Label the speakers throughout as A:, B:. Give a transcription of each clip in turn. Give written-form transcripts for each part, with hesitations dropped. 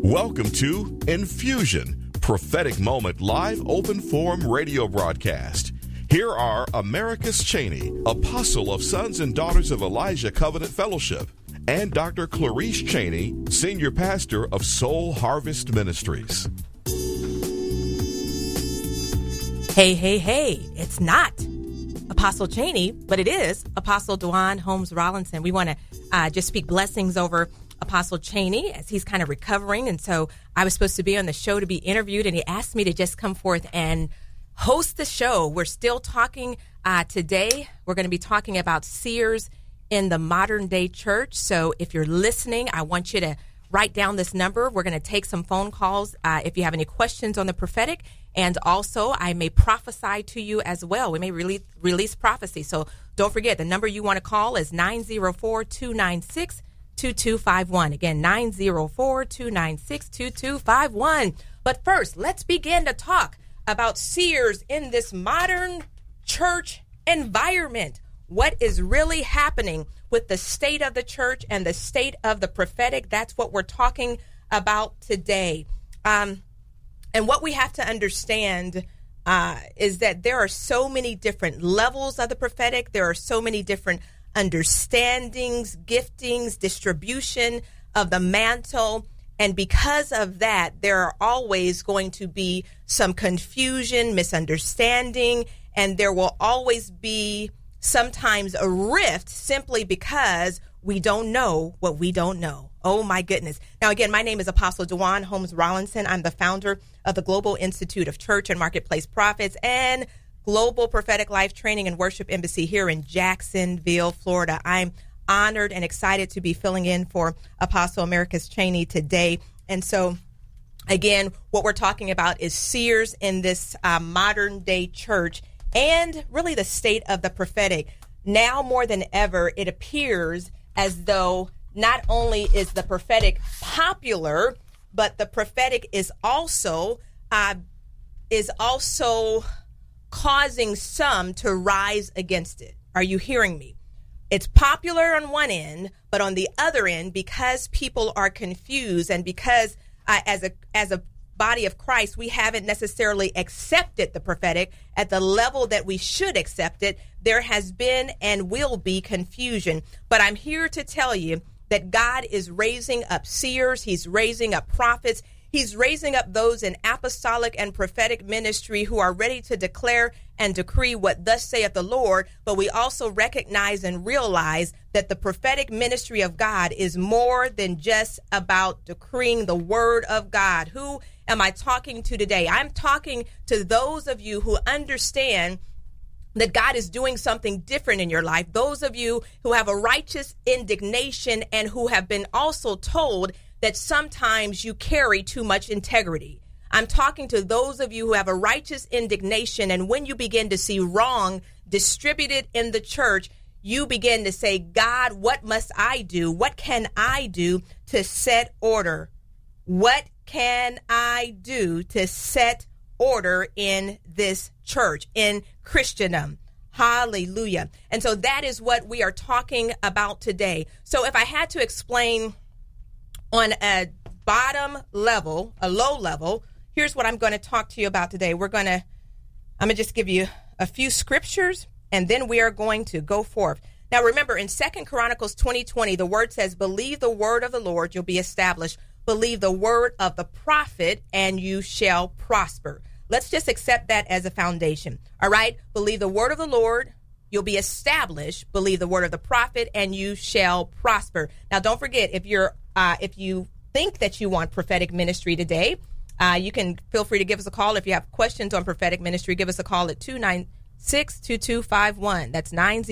A: Welcome to Infusion, Prophetic Moment Live Open Forum Radio Broadcast. Here are Americus Cheney, Apostle of Sons and Daughters of Elijah Covenant Fellowship, and Dr. Clarice Cheney, Senior Pastor of Soul Harvest Ministries.
B: Hey, it's not Apostle Cheney, but it is Apostle Dwan Holmes Rollinson. We want to just speak blessings over Apostle Cheney as he's kind of recovering. And so I was supposed to be on the show to be interviewed, and he asked me to just come forth and host the show. We're still talking today. We're going to be talking about seers in the modern day church. So if you're listening, I want you to write down this number. We're going to take some phone calls if you have any questions on the prophetic. And also, I may prophesy to you as well. We may release prophecy. So don't forget, the number you want to call is 904-296-2251. Again, 904-296-2251. But first, let's begin to talk about seers in this modern church environment. What is really happening with the state of the church and the state of the prophetic? That's what we're talking about today. And what we have to understand is that there are so many different levels of the prophetic. There are so many different understandings, giftings, distribution of the mantle. And because of that, there are always going to be some confusion, misunderstanding, and there will always be sometimes a rift simply because we don't know what we don't know. Oh, my goodness. Now, again, my name is Apostle Dwan Holmes Rollinson. I'm the founder of the Global Institute of Church and Marketplace Prophets and Global Prophetic Life Training and Worship Embassy here in Jacksonville, Florida. I'm honored and excited to be filling in for Apostle Americus Cheney today. And so, again, what we're talking about is seers in this modern day church and really the state of the prophetic. Now more than ever, it appears as though not only is the prophetic popular, but the prophetic is also causing some to rise against it. Are you hearing me? It's popular on one end, but on the other end, because people are confused and because as a body of Christ, we haven't necessarily accepted the prophetic at the level that we should accept it, there has been and will be confusion. But I'm here to tell you that God is raising up seers. He's raising up prophets. He's raising up those in apostolic and prophetic ministry who are ready to declare and decree what thus saith the Lord. But we also recognize and realize that the prophetic ministry of God is more than just about decreeing the word of God. Who am I talking to today? I'm talking to those of you who understand that God is doing something different in your life. Those of you who have a righteous indignation and who have been also told that sometimes you carry too much integrity. I'm talking to those of you who have a righteous indignation, and when you begin to see wrong distributed in the church, you begin to say, God, what must I do? What can I do to set order? What can I do to set order in this church, in Christendom? Hallelujah. And so that is what we are talking about today. So if I had to explain on a bottom level, a low level, here's what I'm going to talk to you about today. I'm going to just give you a few scriptures, and then we are going to go forth. Now, remember, in 2 Chronicles 20:20, the word says, believe the word of the Lord, you'll be established. Believe the word of the prophet, and you shall prosper. Let's just accept that as a foundation. All right? Believe the word of the Lord, you'll be established. Believe the word of the prophet, and you shall prosper. Now, don't forget, if you think that you want prophetic ministry today, you can feel free to give us a call. If you have questions on prophetic ministry, give us a call at 296-2251. That's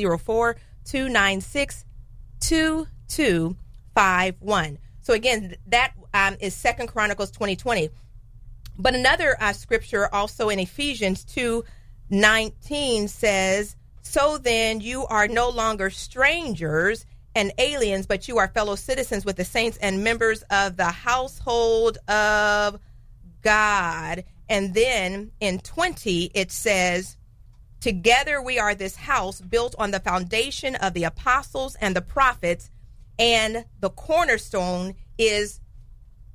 B: 904-296-2251. So again, that is 2 Chronicles 20:20. But another scripture also in Ephesians 2:19 says, so then you are no longer strangers and aliens, but you are fellow citizens with the saints and members of the household of God. And then in 20, it says, together we are this house built on the foundation of the apostles and the prophets, and the cornerstone is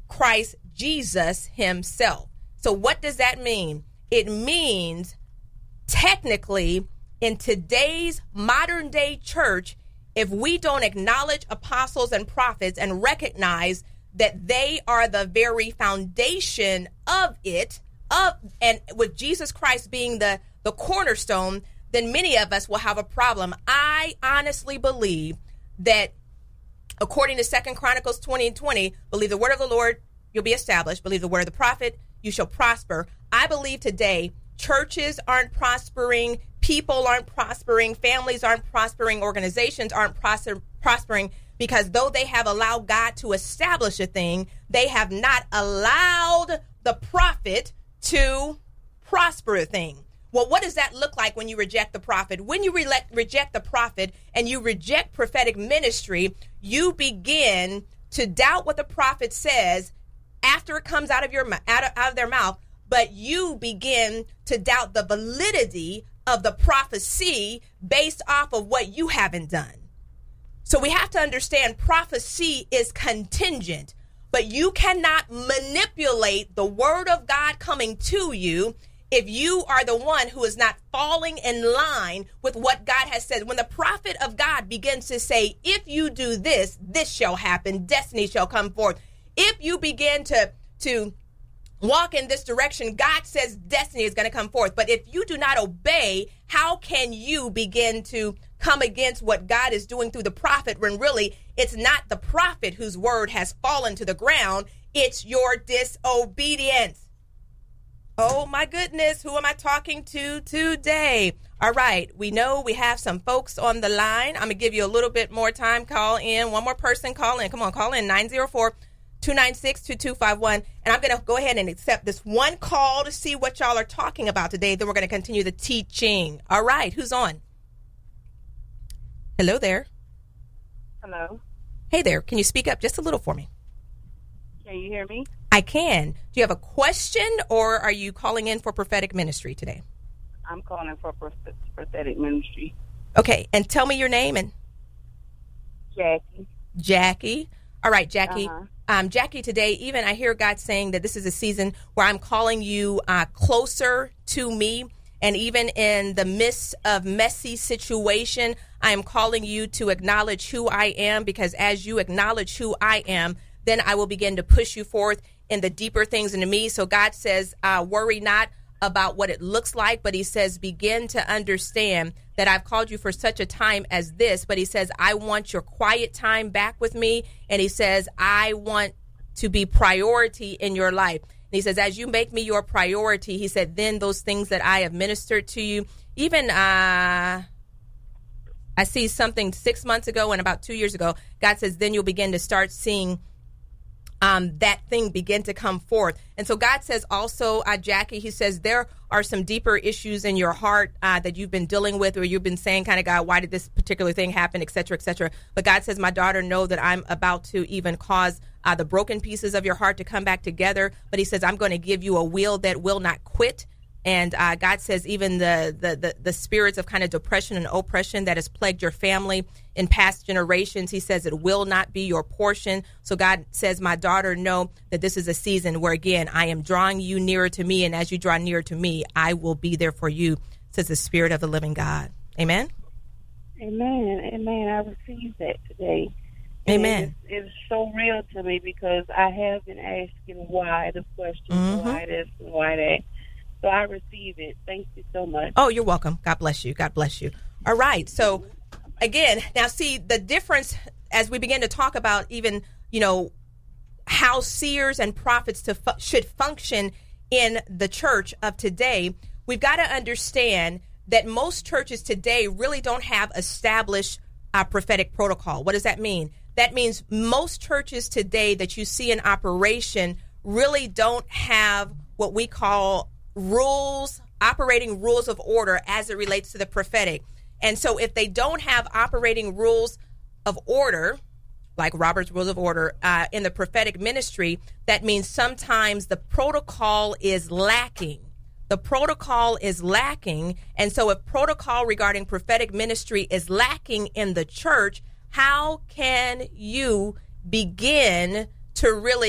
B: Christ Jesus himself. So what does that mean? It means technically in today's modern day church, if we don't acknowledge apostles and prophets and recognize that they are the very foundation of it, and with Jesus Christ being the cornerstone, then many of us will have a problem. I honestly believe that according to 2 Chronicles 20:20, believe the word of the Lord, you'll be established. Believe the word of the prophet, you shall prosper. I believe today churches aren't prospering, people aren't prospering, families aren't prospering, organizations aren't prospering because though they have allowed God to establish a thing, they have not allowed the prophet to prosper a thing. Well, what does that look like when you reject the prophet? When you reject the prophet and you reject prophetic ministry, you begin to doubt what the prophet says after it comes out of their mouth, but you begin to doubt the validity of the prophecy based off of what you haven't done. So we have to understand prophecy is contingent, but you cannot manipulate the word of God coming to you if you are the one who is not falling in line with what God has said. When the prophet of God begins to say, if you do this, this shall happen, destiny shall come forth. If you begin to walk in this direction, God says destiny is going to come forth. But if you do not obey, how can you begin to come against what God is doing through the prophet when really it's not the prophet whose word has fallen to the ground, it's your disobedience. Oh my goodness, who am I talking to today? All right, we know we have some folks on the line. I'm going to give you a little bit more time. Call in. One more person, call in. Come on, call in 904-296-2251. And I'm going to go ahead and accept this one call to see what y'all are talking about today. Then we're going to continue the teaching. All right, who's on? Hello there.
C: Hello.
B: Hey there. Can you speak up just a little for me?
C: Can you hear me?
B: I can. Do you have a question or are you calling in for prophetic ministry today?
C: I'm calling for prophetic ministry.
B: Okay. And tell me your name and
C: Jackie.
B: Jackie. All right, Jackie. Jackie, today, even I hear God saying that this is a season where I'm calling you closer to me. And even in the midst of messy situation, I am calling you to acknowledge who I am, because as you acknowledge who I am, then I will begin to push you forth in the deeper things into me. So God says, worry not about what it looks like, but he says, begin to understand that I've called you for such a time as this. But he says, I want your quiet time back with me. And he says, I want to be priority in your life. And he says, as you make me your priority, he said, then those things that I have ministered to you, even I see something 6 months ago and about 2 years ago, God says, then you'll begin to start seeing that thing begin to come forth. And so God says also, Jackie, he says, there are some deeper issues in your heart that you've been dealing with, or you've been saying kind of, God, why did this particular thing happen, et cetera, et cetera. But God says, my daughter, know that I'm about to even cause the broken pieces of your heart to come back together. But he says, I'm going to give you a will that will not quit. And God says even the spirits of kind of depression and oppression that has plagued your family in past generations, he says it will not be your portion. So God says, my daughter, know that this is a season where, again, I am drawing you nearer to me. And as you draw nearer to me, I will be there for you, says the Spirit of the living God. Amen?
C: Amen. Amen. I received that today.
B: Amen.
C: It's so real to me because I have been asking why the questions, why this and why that. So I receive it. Thank you so much.
B: Oh, you're welcome. God bless you. God bless you. All right. So again, now see the difference as we begin to talk about even, how seers and prophets should function in the church of today. We've got to understand that most churches today really don't have established prophetic protocol. What does that mean? That means most churches today that you see in operation really don't have what we call operating rules of order as it relates to the prophetic. And so if they don't have operating rules of order, like Robert's Rules of Order in the prophetic ministry, that means sometimes the protocol is lacking. The protocol is lacking. And so if protocol regarding prophetic ministry is lacking in the church, how can you begin to really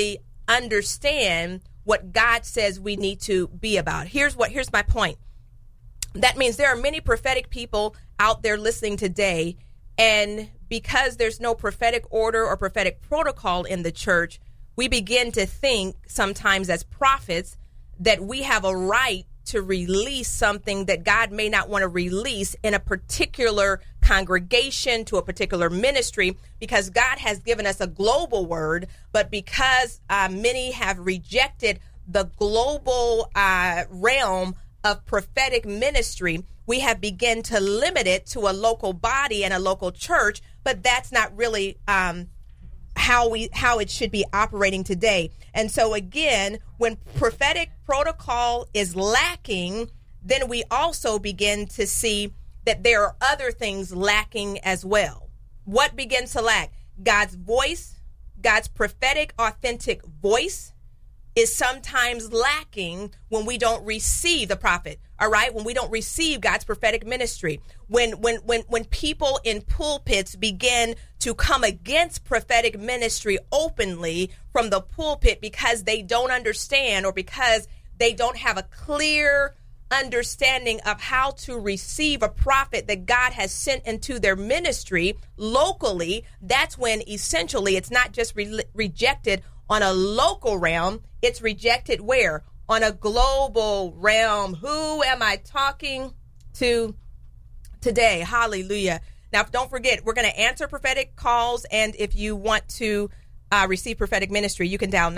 B: understand what God says we need to be about. Here's my point. That means there are many prophetic people out there listening today, and because there's no prophetic order or prophetic protocol in the church, we begin to think sometimes as prophets that we have a right to release something that God may not want to release in a particular congregation, to a particular ministry, because God has given us a global word, but because many have rejected the global realm of prophetic ministry, we have begun to limit it to a local body and a local church, but that's not really how it should be operating today. And so again, when prophetic protocol is lacking, then we also begin to see that there are other things lacking as well. What begins to lack? God's voice, God's prophetic, authentic voice is sometimes lacking when we don't receive the prophet. All right, when we don't receive God's prophetic ministry, when people in pulpits begin to come against prophetic ministry openly from the pulpit because they don't understand or because they don't have a clear understanding of how to receive a prophet that God has sent into their ministry locally, that's when essentially it's not just rejected on a local realm, it's rejected where? On a global realm. Who am I talking to today? Hallelujah. Now, don't forget, we're going to answer prophetic calls. And if you want to receive prophetic ministry, you can dial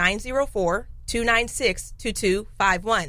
B: 904-296-2251.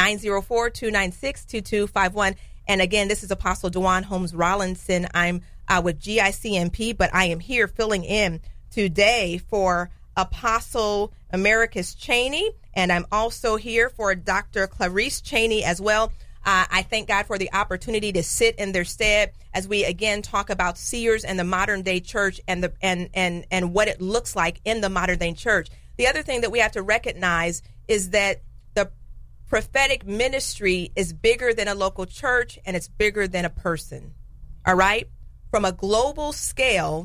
B: 904-296-2251. And again, this is Apostle Dewan Holmes Rollinson. I'm with GICMP, but I am here filling in today for Apostle Americus Cheney, and I'm also here for Dr. Clarice Cheney as well. I thank God for the opportunity to sit in their stead as we again talk about seers and the modern day church and what it looks like in the modern day church. The other thing that we have to recognize is that the prophetic ministry is bigger than a local church and it's bigger than a person. All right? From a global scale,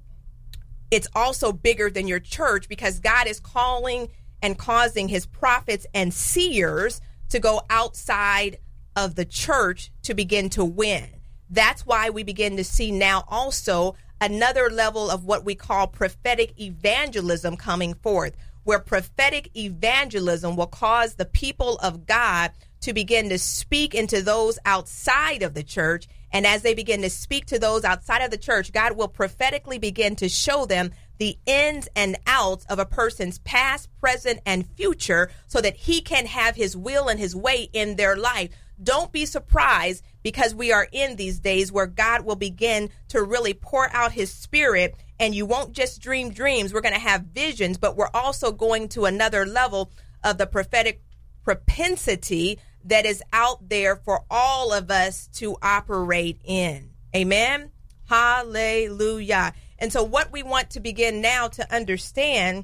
B: it's also bigger than your church because God is calling and causing his prophets and seers to go outside of the church to begin to win. That's why we begin to see now also another level of what we call prophetic evangelism coming forth, where prophetic evangelism will cause the people of God to begin to speak into those outside of the church. And as they begin to speak to those outside of the church, God will prophetically begin to show them the ins and outs of a person's past, present, and future so that he can have his will and his way in their life. Don't be surprised because we are in these days where God will begin to really pour out his spirit, and you won't just dream dreams. We're going to have visions, but we're also going to another level of the prophetic propensity that is out there for all of us to operate in. Amen. Hallelujah. And so what we want to begin now to understand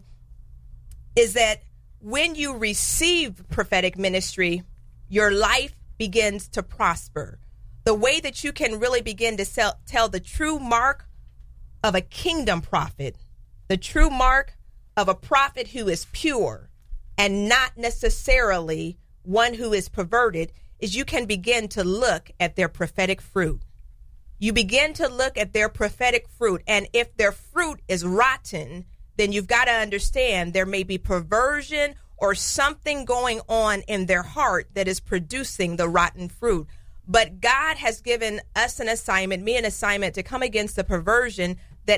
B: is that when you receive prophetic ministry, your life begins to prosper. The way that you can really begin to tell the true mark of a kingdom prophet, the true mark of a prophet who is pure and not necessarily one who is perverted, is you can begin to look at their prophetic fruit. You begin to look at their prophetic fruit. And if their fruit is rotten, then you've got to understand there may be perversion or something going on in their heart that is producing the rotten fruit. But God has given us an assignment, me an assignment, to come against the perversion that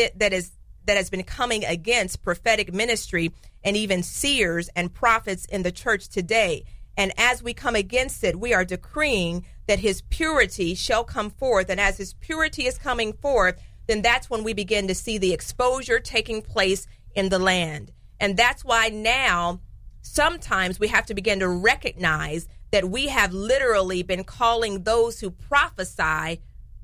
B: has been coming against prophetic ministry and even seers and prophets in the church today. And as we come against it, we are decreeing that his purity shall come forth. And as his purity is coming forth, then that's when we begin to see the exposure taking place in the land. And that's why now sometimes we have to begin to recognize that we have literally been calling those who prophesy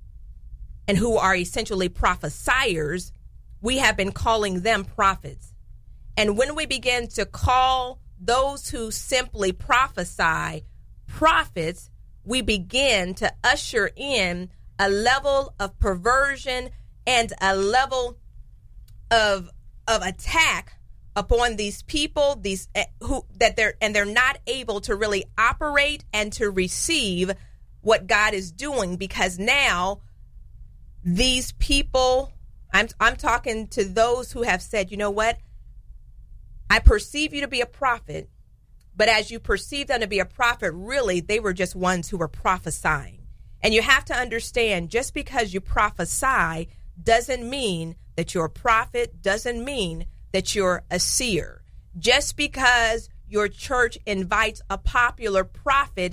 B: and who are essentially prophesiers, we have been calling them prophets. And when we begin to call those who simply prophesy prophets, we begin to usher in a level of perversion and a level of attack upon these people, they're not able to really operate and to receive what God is doing, because now these people, I'm talking to those who have said, you know what? I perceive you to be a prophet, but as you perceive them to be a prophet, really, they were just ones who were prophesying. And you have to understand, just because you prophesy doesn't mean that you're a prophet, doesn't mean that you're a seer. Just because your church invites a popular prophet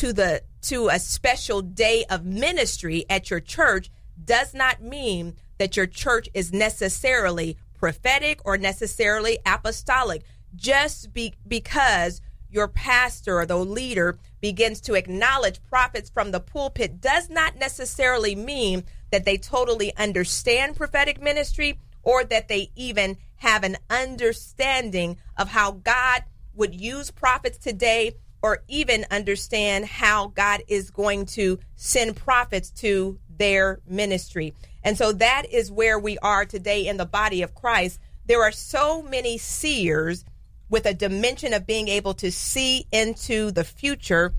B: to a special day of ministry at your church does not mean that your church is necessarily prophetic or necessarily apostolic. Just because your pastor or the leader begins to acknowledge prophets from the pulpit does not necessarily mean that they totally understand prophetic ministry, or that they even have an understanding of how God would use prophets today, or even understand how God is going to send prophets to their ministry. And so that is where we are today in the body of Christ. There are so many seers with a dimension of being able to see into the future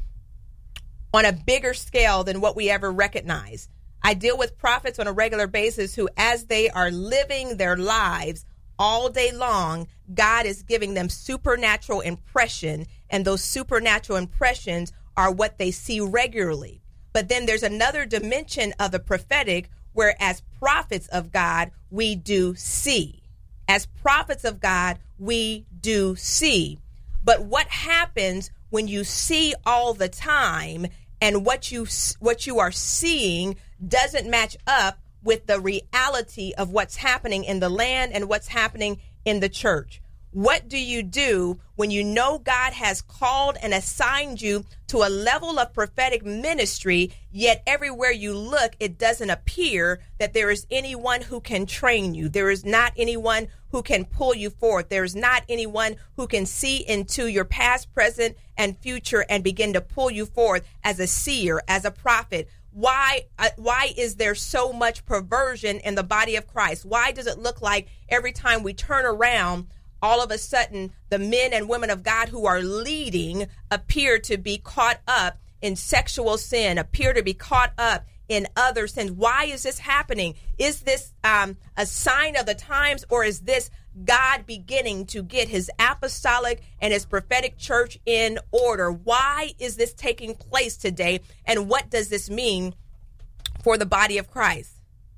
B: on a bigger scale than what we ever recognize. I deal with prophets on a regular basis who, as they are living their lives all day long, God is giving them supernatural impression, and those supernatural impressions are what they see regularly. But then there's another dimension of the prophetic where, as prophets of God, we do see. As prophets of God, we do see. But what happens when you see all the time and what you are seeing doesn't match up with the reality of what's happening in the land and what's happening in the church? What do you do when you know God has called and assigned you to a level of prophetic ministry, yet everywhere you look, it doesn't appear that there is anyone who can train you? There is not anyone who can pull you forth. There is not anyone who can see into your past, present, and future and begin to pull you forth as a seer, as a prophet. Why is there so much perversion in the body of Christ? Why does it look like every time we turn around, all of a sudden, the men and women of God who are leading appear to be caught up in sexual sin, appear to be caught up in other sins? Why is this happening? Is this a sign of the times, or is this God beginning to get his apostolic and his prophetic church in order? Why is this taking place today? And what does this mean for the body of Christ?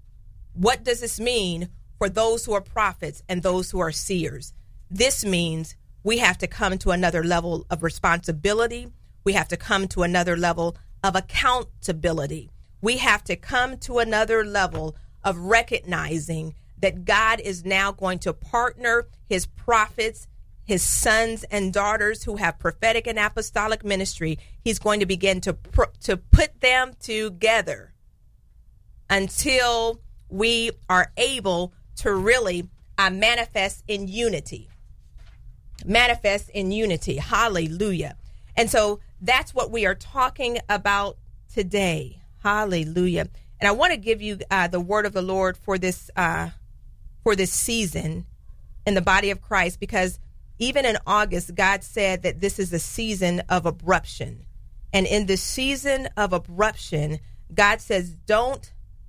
B: What does this mean for those who are prophets and those who are seers? This means we have to come to another level of responsibility. We have to come to another level of accountability. We have to come to another level of recognizing that God is now going to partner his prophets, his sons and daughters who have prophetic and apostolic ministry. He's going to begin to put them together until we are able to really manifest in unity. Manifest in unity. Hallelujah. And so that's what we are talking about today. Hallelujah. And I want to give you the word of the Lord for this season in the body of Christ, because even in August, God said that this is a season of abruption. And in the season of abruption, God says, don't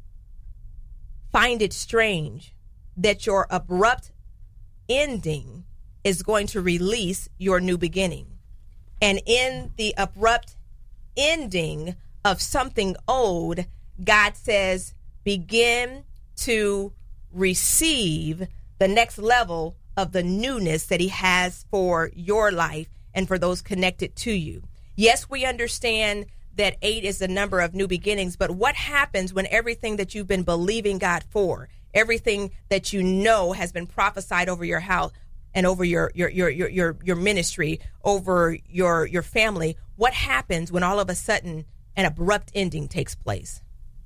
B: find it strange that your abrupt ending is going to release your new beginning. And in the abrupt ending of something old, God says, begin to receive the next level of the newness that he has for your life and for those connected to you. Yes, we understand that 8 is the number of new beginnings, but what happens when everything that you've been believing God for, everything that you know has been prophesied over your house and over your ministry, over your family, what happens when all of a sudden an abrupt ending takes place?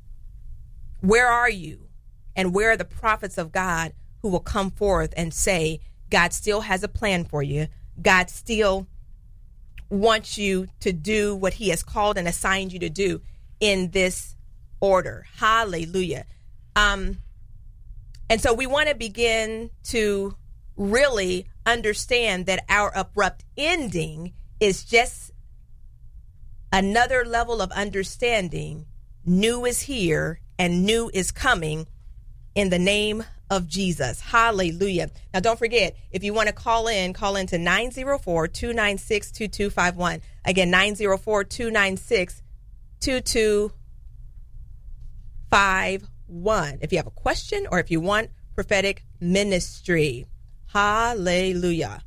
B: Where are you? And where are the prophets of God who will come forth and say, God still has a plan for you. God still wants you to do what he has called and assigned you to do in this order. Hallelujah. And so we want to begin to really understand that our abrupt ending is just another level of understanding. New is here and new is coming in the name of Jesus. Hallelujah. Now, don't forget, if you want to call in to 904-296-2251. Again, 904-296-2251. If you have a question or if you want prophetic ministry. Hallelujah.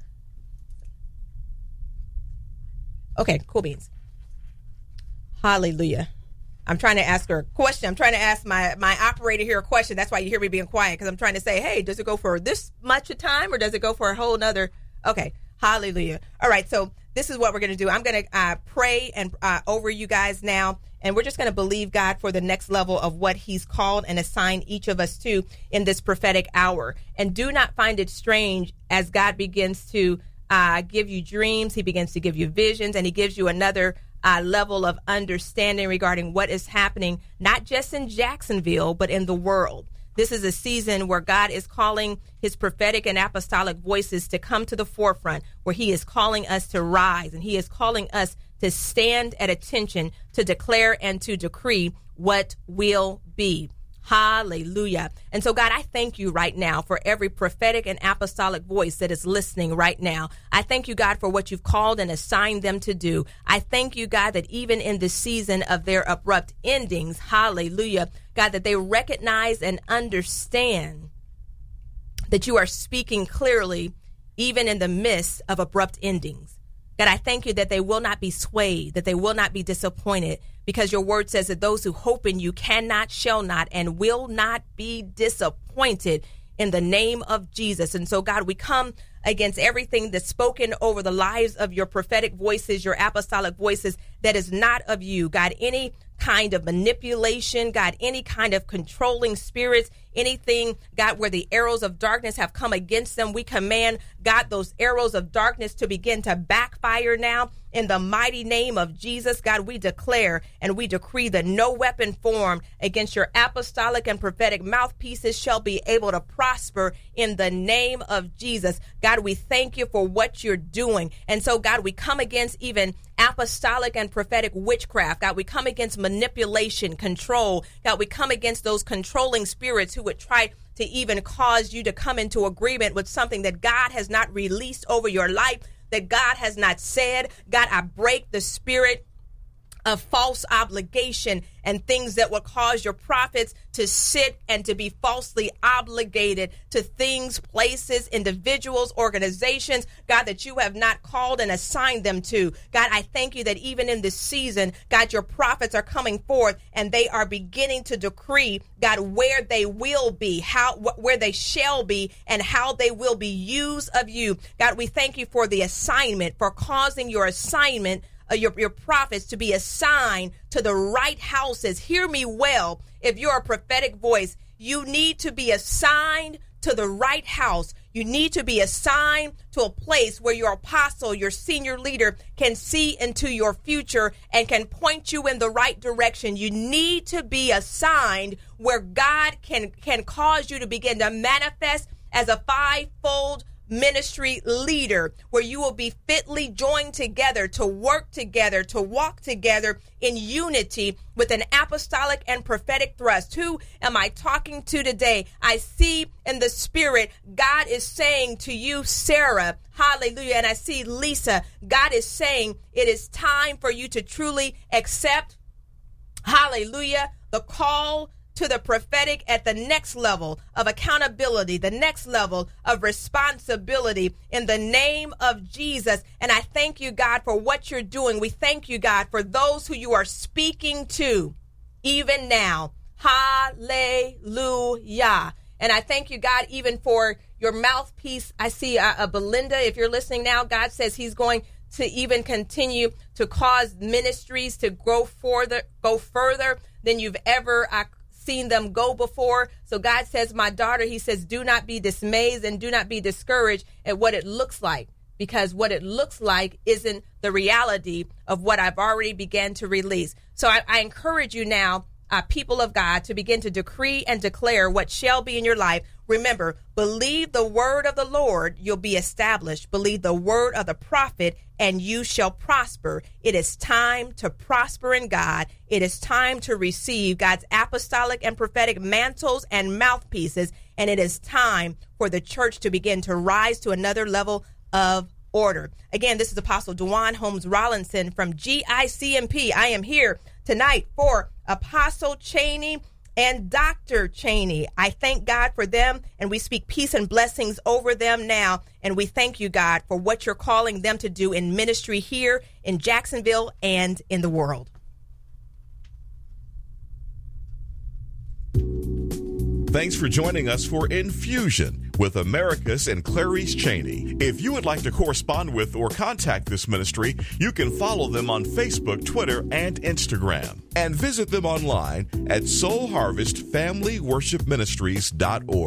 B: Okay, cool beans. Hallelujah. I'm trying to ask her a question. I'm trying to ask my operator here a question. That's why you hear me being quiet, because I'm trying to say, hey, does it go for this much of time or does it go for a whole nother? Okay. Hallelujah. All right. So this is what we're going to do. I'm going to pray and over you guys now. And we're just going to believe God for the next level of what he's called and assigned each of us to in this prophetic hour. And do not find it strange as God begins to give you dreams. He begins to give you visions, and he gives you another level of understanding regarding what is happening, not just in Jacksonville, but in the world. This is a season where God is calling his prophetic and apostolic voices to come to the forefront, where he is calling us to rise, and he is calling us to stand at attention, to declare and to decree what will be. Hallelujah. And so, God, I thank you right now for every prophetic and apostolic voice that is listening right now. I thank you, God, for what you've called and assigned them to do. I thank you, God, that even in the season of their abrupt endings, hallelujah, God, that they recognize and understand that you are speaking clearly, even in the midst of abrupt endings. God, I thank you that they will not be swayed, that they will not be disappointed, because your word says that those who hope in you cannot, shall not, and will not be disappointed in the name of Jesus. And so, God, we come against everything that's spoken over the lives of your prophetic voices, your apostolic voices, that is not of you. God, any kind of manipulation, God, any kind of controlling spirits, anything, God, where the arrows of darkness have come against them, we command, God, those arrows of darkness to begin to backfire now. In the mighty name of Jesus, God, we declare and we decree that no weapon formed against your apostolic and prophetic mouthpieces shall be able to prosper in the name of Jesus. God, we thank you for what you're doing. And so, God, we come against even apostolic and prophetic witchcraft. God, we come against manipulation, control. God, we come against those controlling spirits who would try to even cause you to come into agreement with something that God has not released over your life, that God has not said. God, I break the spirit of false obligation and things that will cause your prophets to sit and to be falsely obligated to things, places, individuals, organizations, God, that you have not called and assigned them to. God, I thank you that even in this season, God, your prophets are coming forth and they are beginning to decree, God, where they will be, where they shall be, and how they will be used of you. God, we thank you for the assignment, for causing your assignment, your prophets to be assigned to the right houses. Hear me well. If you're a prophetic voice, you need to be assigned to the right house. You need to be assigned to a place where your apostle, your senior leader, can see into your future and can point you in the right direction. You need to be assigned where God can cause you to begin to manifest as a fivefold ministry leader, where you will be fitly joined together to work together, to walk together in unity with an apostolic and prophetic thrust. Who am I talking to today? I see in the spirit, God is saying to you, Sarah, hallelujah, and I see Lisa, God is saying it is time for you to truly accept, hallelujah, the call to the prophetic at the next level of accountability, the next level of responsibility in the name of Jesus. And I thank you, God, for what you're doing. We thank you, God, for those who you are speaking to even now. Hallelujah. And I thank you, God, even for your mouthpiece. I see Belinda, if you're listening now, God says he's going to even continue to cause ministries to go further than you've ever seen them go before. So God says, my daughter, he says, do not be dismayed and do not be discouraged at what it looks like, because what it looks like isn't the reality of what I've already began to release. So I encourage you now, people of God to begin to decree and declare what shall be in your life. Remember, believe the word of the Lord, you'll be established. Believe the word of the prophet, and you shall prosper. It is time to prosper in God. It is time to receive God's apostolic and prophetic mantles and mouthpieces, and it is time for the church to begin to rise to another level of order. Again, this is Apostle Dewan Holmes Rollinson from GICMP. I am here tonight for Apostle Cheney and Dr. Cheney. I thank God for them, and we speak peace and blessings over them now. And we thank you, God, for what you're calling them to do in ministry here in Jacksonville and in the world.
A: Thanks for joining us for Infusion with Americus and Clarice Cheney. If you would like to correspond with or contact this ministry, you can follow them on Facebook, Twitter, and Instagram. And visit them online at soulharvestfamilyworshipministries.org.